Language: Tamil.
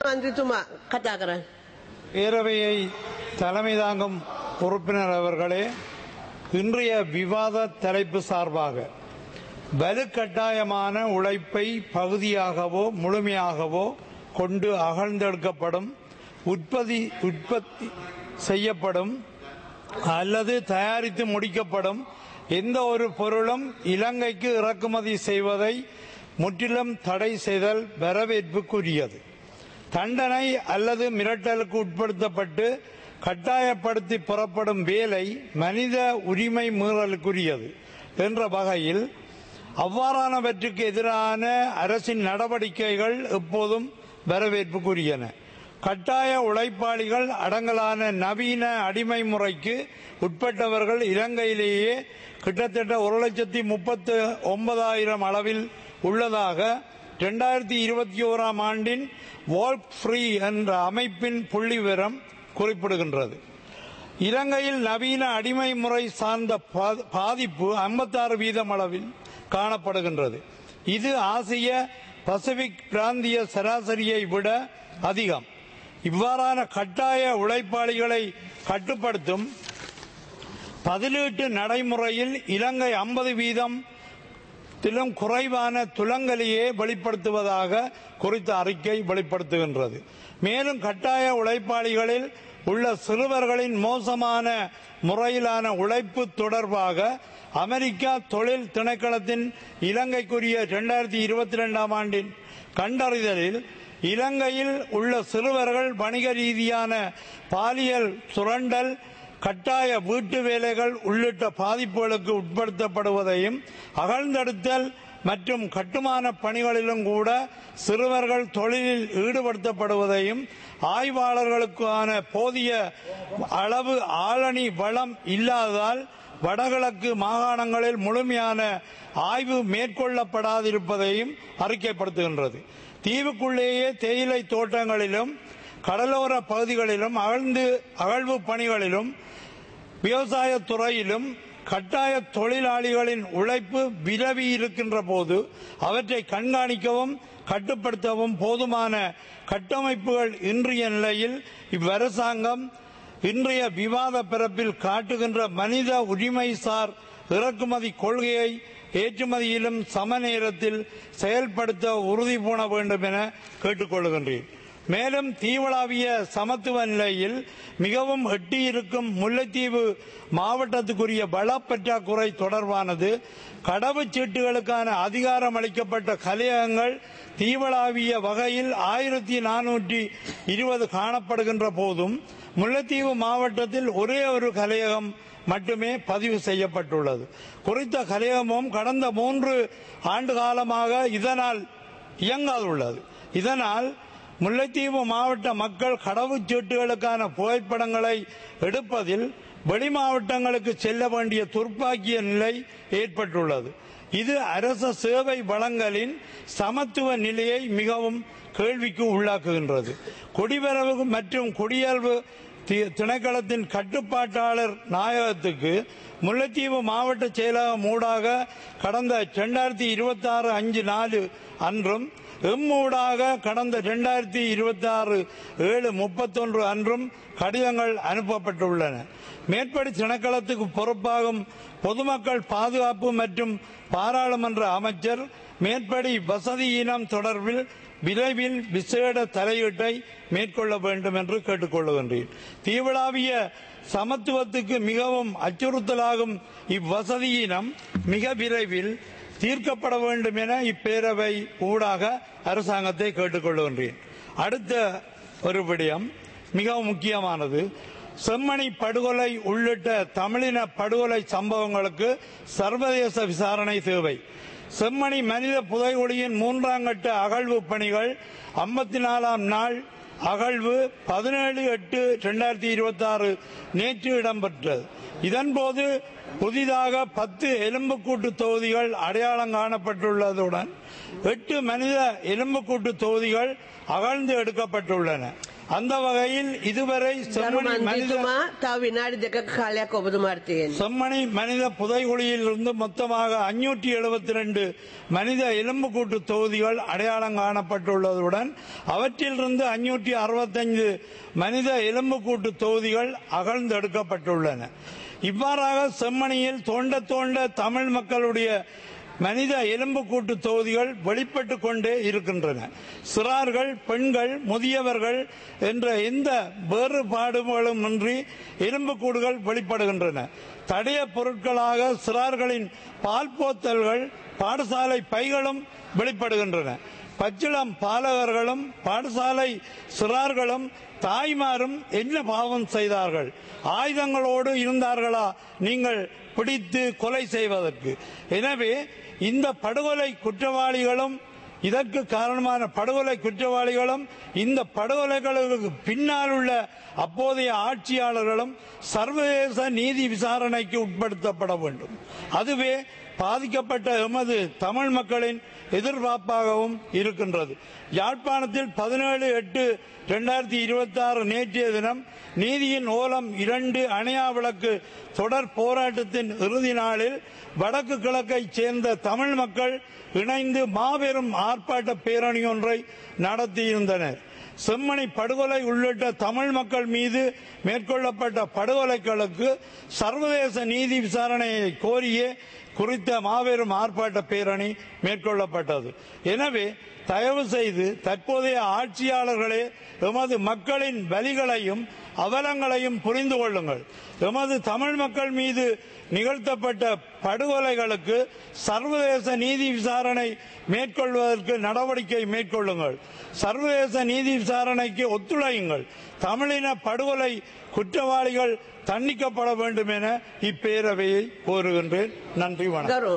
மந்திரித்துமா கதா කරන්න. பேரவையை தலைமை தாங்கும் உறுப்பினர் அவர்களே, இன்றைய விவாத தலைப்பு சார்பாக வலுக்கட்டாயமான உழைப்பை பகுதியாகவோ முழுமையாகவோ கொண்டு அகழ்ந்தெடுக்கப்படும், உற்பத்தி செய்யப்படும் அல்லது தயாரித்து முடிக்கப்படும் எந்த ஒரு பொருளும் இலங்கைக்கு இறக்குமதி செய்வதை முற்றிலும் தடை செய்தல் வரவேற்புக்குரியது. தண்டனை அல்லது மிரட்டலுக்கு உட்படுத்தப்பட்டு கட்டாயப்படுத்தி புறப்படும் வேலை மனித உரிமை மீறலுக்குரியது என்ற வகையில் அவ்வாறானவற்றுக்கு எதிரான அரசின் நடவடிக்கைகள் எப்போதும் வரவேற்புக்குரியன. கட்டாய உழைப்பாளிகள் அடங்கலான நவீன அடிமை முறைக்கு உட்பட்டவர்கள் இலங்கையிலேயே கிட்டத்தட்ட 1,39,000 அளவில் உள்ளதாக 2021 ஆண்டின் வால்க் ஃப்ரீ என்ற அமைப்பின் புள்ளிவிவரம் குறிப்பிடுகின்றது. இலங்கையில் நவீன அடிமை முறை சார்ந்த பாதிப்பு 56% அளவில் காணப்படுகின்றது. இது ஆசிய பசிபிக் பிராந்திய சராசரியை விட அதிகம். இவ்வாறான கட்டாய உழைப்பாளிகளை கட்டுப்படுத்தும் பதிலீட்டு நடைமுறையில் இலங்கை 50% குறைவான துலங்கலையே வெளிப்படுத்துவதாக குறித்த அறிக்கை வெளிப்படுத்துகின்றது. மேலும் கட்டாய உழைப்பாளிகளில் உள்ள சிறுவர்களின் மோசமான முறையிலான உழைப்பு தொடர்பாக அமெரிக்கா தொழில் திணைக்களத்தின் இலங்கைக்குரிய 2022 ஆண்டின் கண்டறிதலில் இலங்கையில் உள்ள சிறுவர்கள் வணிக ரீதியான பாலியல் சுரண்டல், கட்டாய வீட்டு வேலைகள் உள்ளிட்ட பாதிப்புகளுக்கு உட்படுத்தப்படுவதையும், அகழ்ந்தெடுத்தல் மற்றும் கட்டுமான பணிகளிலும் கூட சிறுவர்கள் தொழிலில் ஈடுபடுத்தப்படுவதையும், ஆய்வாளர்களுக்கான போதிய அளவு ஆளணி வளம் இல்லாததால் வடகிழக்கு மாகாணங்களில் முழுமையான ஆய்வு மேற்கொள்ளப்படாதிருப்பதையும் அறிக்கைப்படுத்துகின்றது. தீவுக்குள்ளேயே தேயிலை தோட்டங்களிலும் கடலோர பகுதிகளிலும் அகழ்வு பணிகளிலும் விவசாய துறையிலும் கட்டாய தொழிலாளிகளின் உழைப்பு விரவி இருக்கின்ற போது அவற்றை கண்காணிக்கவும் கட்டுப்படுத்தவும் போதுமான கட்டமைப்புகள் இன்றைய நிலையில் இவ்வரசாங்கம் இன்றைய விவாத பரப்பில் காட்டுகின்ற மனித உரிமை சார் இறக்குமதி கொள்கையை ஏற்றுமதியிலும் சம நேரத்தில் செயல்படுத்த உறுதி பூண வேண்டும் என கேட்டுக்கொள்கின்றேன். மேலும் தீவளாவிய சமத்துவ நிலையில் மிகவும் எட்டியிருக்கும் முல்லைத்தீவு மாவட்டத்துக்குரிய வளப்பற்றாக்குறை தொடர்பானது கடவுச்சீட்டுகளுக்கான அதிகாரம் அளிக்கப்பட்ட கலையகங்கள் தீவளாவிய வகையில் 1420 காணப்படுகின்ற போதும் முல்லைத்தீவு மாவட்டத்தில் ஒரே ஒரு கலையகம் மட்டுமே பதிவு செய்யப்பட்டுள்ளது. குறித்த கலையகமும் கடந்த 3 ஆண்டு காலமாக இதனால் இயங்காதுள்ளது. இதனால் முல்லைத்தீவு மாவட்ட மக்கள் கடவுச்சீட்டுகளுக்கான புகைப்படங்களை எடுப்பதில் வெளி மாவட்டங்களுக்கு செல்ல வேண்டிய துர்ப்பாக்கிய நிலை ஏற்பட்டுள்ளது. இது அரச சேவை வழங்கலின் சமத்துவ நிலையை மிகவும் கேள்விக்கு உள்ளாக்குகின்றது. குடிவரவு மற்றும் குடியல்வு திணைக்களத்தின் கட்டுப்பாட்டாளர் நாயகத்துக்கு முல்லைத்தீவு மாவட்ட செயலகம் ஊடாக கடந்த 2026/5/4 அன்றும் ஊடாக கடந்த 2026/7/31 அன்றும் கடிதங்கள் அனுப்பப்பட்டுள்ளன. மேற்படி திணைக்களத்துக்கு பொறுப்பாகும் பொதுமக்கள் பாதுகாப்பு மற்றும் பாராளுமன்ற அமைச்சர் மேற்படி வசதியினம் தொடர்பில் விரைவில் விசேட தலையீட்டை மேற்கொள்ள வேண்டும் என்று கேட்டுக்கொள்கின்றேன். தீவளாவிய சமத்துவத்துக்கு மிகவும் அச்சுறுத்தலாகும் இவ்வசதியினம் மிக விரைவில் தீர்க்கப்பட வேண்டும் என இப்பேரவை ஊடாக அரசாங்கத்தை கேட்டுக்கொள்கின்றேன். அடுத்த ஒரு விடயம் மிகவும் முக்கியமானது. செம்மணி படுகொலை உள்ளிட்ட தமிழின படுகொலை சம்பவங்களுக்கு சர்வதேச விசாரணை தேவை. செம்மணி மனித புதைகுழியின் 3ஆம் கட்ட அகழ்வு பணிகள் 54ஆம் நாள் அகழ்வு 17/8/2026 நேற்று இடம்பெற்றது. இதன்போது புதிதாக 10 எலும்புக்கூட்டு தொகுதிகள் அடையாளம் காணப்பட்டுள்ளதுடன் 8 மனித எலும்புக்கூட்டு தொகுதிகள் அகழ்ந்து எடுக்கப்பட்டுள்ளன. அந்த வகையில் இதுவரை செம்மணி மனித புதைகுழியில் இருந்து மொத்தமாக 572 மனித எலும்புக்கூட்டு தொகுதிகள் அடையாளம் காணப்பட்டுள்ளதுடன் அவற்றிலிருந்து 565 மனித எலும்புக்கூட்டு தொகுதிகள் அகழ்ந்தெடுக்கப்பட்டுள்ளன. இவ்வாறாக செம்மணியில் தோண்ட தமிழ் மக்களுடைய மனித எலும்புக்கூட்டு தொகுதிகள் வெளிப்பட்டுக் கொண்டே இருக்கின்றன. சிறார்கள், பெண்கள், முதியவர்கள் என்ற எந்த வேறுபாடுகளும் இன்றி எலும்புக்கூடுகள் வெளிப்படுகின்றன. தடய பொருட்களாக சிறார்களின் பால் போத்தல்கள், பாடசாலை பைகளும் வெளிப்படுகின்றன. பச்சிளம் பாலகர்களும் பாடசாலை சிறார்களும் தாய்மாரும் என்ன பாவம் செய்தார்கள்? ஆயுதங்களோடு இருந்தார்களா நீங்கள் பிடித்து கொலை செய்வதற்கு? எனவே இந்த படுகொலை குற்றவாளிகளும், இதற்கு காரணமான படுகொலை குற்றவாளிகளும், இந்த படுகொலைகளுக்கு பின்னால் உள்ள அப்போதைய ஆட்சியாளர்களும் சர்வதேச நீதி விசாரணைக்கு உட்படுத்தப்பட வேண்டும். அதுவே பாதிக்கப்பட்ட எமது தமிழ் மக்களின் எதிர்பார்ப்பாகவும் இருக்கின்றது. யாழ்ப்பாணத்தில் 17/8/2026 நேற்றைய தினம் நீதியின் ஓலம் 2 அணையா விளக்கு தொடர் போராட்டத்தின் இறுதி நாளில் வடக்கு கிழக்கை சேர்ந்த தமிழ் மக்கள் இணைந்து மாபெரும் ஆர்ப்பாட்ட பேரணி ஒன்றை நடத்தியிருந்தனர். செம்மணி படுகொலை உள்ளிட்ட தமிழ் மக்கள் மீது மேற்கொள்ளப்பட்ட படுகொலைகளுக்கு சர்வதேச நீதி விசாரணையை கோரியே குறித்த மாபெரும் ஆர்ப்பாட்ட பேரணி மேற்கொள்ளப்பட்டது. எனவே தயவு செய்து தற்போதைய ஆட்சியாளர்களே எமது மக்களின் வலிகளையும் அவலங்களையும் புரிந்து கொள்ளுங்கள். எமது தமிழ் மக்கள் மீது நிகழ்த்தப்பட்ட படுகொலைகளுக்கு சர்வதேச நீதி விசாரணை மேற்கொள்வதற்கு நடவடிக்கை மேற்கொள்ளுங்கள். சர்வதேச நீதி விசாரணைக்கு ஒத்துழையுங்கள். தமிழின படுகொலை குற்றவாளிகள் தண்டிக்கப்பட வேண்டும் என இப்பேரவையை கோருகின்றேன். நன்றி, வணக்கம்.